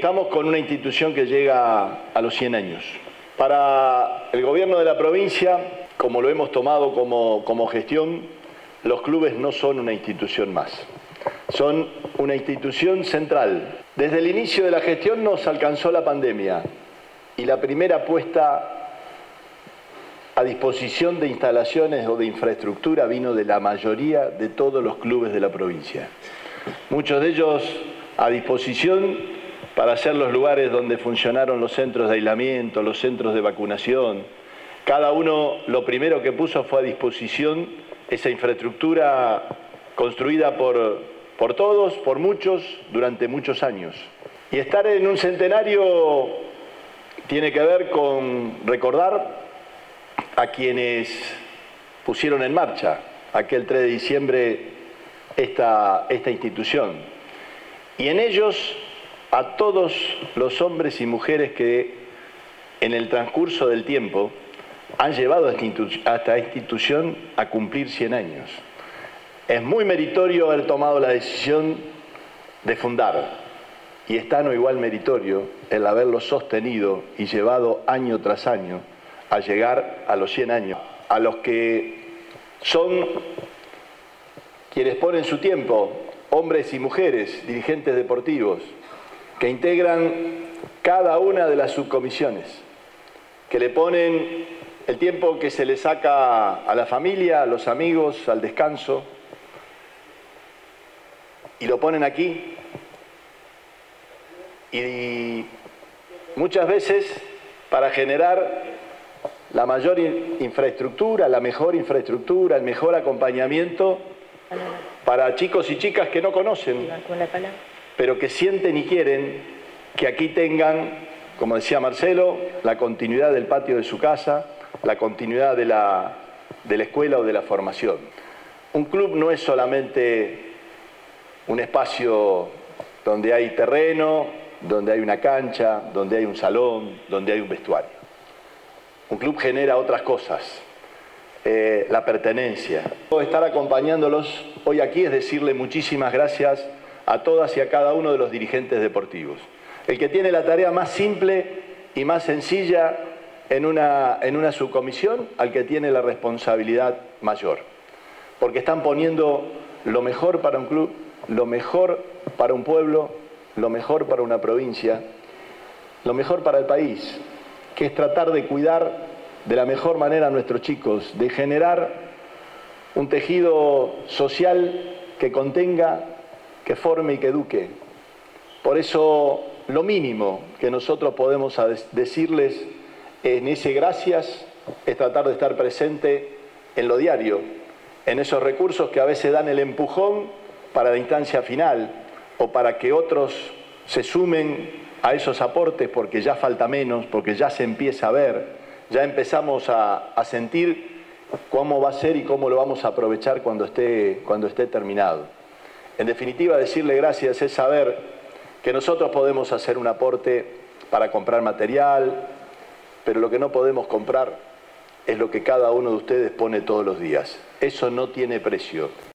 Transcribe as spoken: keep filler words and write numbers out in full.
estamos con una institución que llega a los cien años. Para el gobierno de la provincia, como lo hemos tomado como, como gestión, los clubes no son una institución más. Son una institución central. Desde el inicio de la gestión nos alcanzó la pandemia y la primera puesta a disposición de instalaciones o de infraestructura vino de la mayoría de todos los clubes de la provincia. Muchos de ellos a disposición para ser los lugares donde funcionaron los centros de aislamiento, los centros de vacunación. Cada uno lo primero que puso fue a disposición esa infraestructura construida por, por todos, por muchos, durante muchos años. Y estar en un centenario tiene que ver con recordar a quienes pusieron en marcha aquel tres de diciembre esta, esta institución. Y en ellos a todos los hombres y mujeres que en el transcurso del tiempo han llevado a esta institución a cumplir cien años. Es muy meritorio haber tomado la decisión de fundar y es tan o igual meritorio el haberlo sostenido y llevado año tras año a llegar a los cien años, a los que son quienes ponen su tiempo, hombres y mujeres, dirigentes deportivos, que integran cada una de las subcomisiones, que le ponen el tiempo que se le saca a la familia, a los amigos, al descanso, y lo ponen aquí. Y muchas veces para generar la mayor infraestructura, la mejor infraestructura, el mejor acompañamiento para chicos y chicas que no conocen, pero que sienten y quieren que aquí tengan, como decía Marcelo, la continuidad del patio de su casa, la continuidad de la, de la escuela o de la formación. Un club no es solamente un espacio donde hay terreno, donde hay una cancha, donde hay un salón, donde hay un vestuario. Un club genera otras cosas, eh, la pertenencia. Estar acompañándolos hoy aquí es decirle muchísimas gracias a todas y a cada uno de los dirigentes deportivos. El que tiene la tarea más simple y más sencilla en una, en una subcomisión, al que tiene la responsabilidad mayor. Porque están poniendo lo mejor para un club, lo mejor para un pueblo, lo mejor para una provincia, lo mejor para el país, que es tratar de cuidar de la mejor manera a nuestros chicos, de generar un tejido social que contenga, que forme y que eduque. Por eso lo mínimo que nosotros podemos decirles en ese gracias es tratar de estar presente en lo diario, en esos recursos que a veces dan el empujón para la instancia final o para que otros se sumen a esos aportes porque ya falta menos, porque ya se empieza a ver, ya empezamos a, a sentir cómo va a ser y cómo lo vamos a aprovechar cuando esté, cuando esté terminado. En definitiva, decirle gracias es saber que nosotros podemos hacer un aporte para comprar material, pero lo que no podemos comprar es lo que cada uno de ustedes pone todos los días. Eso no tiene precio.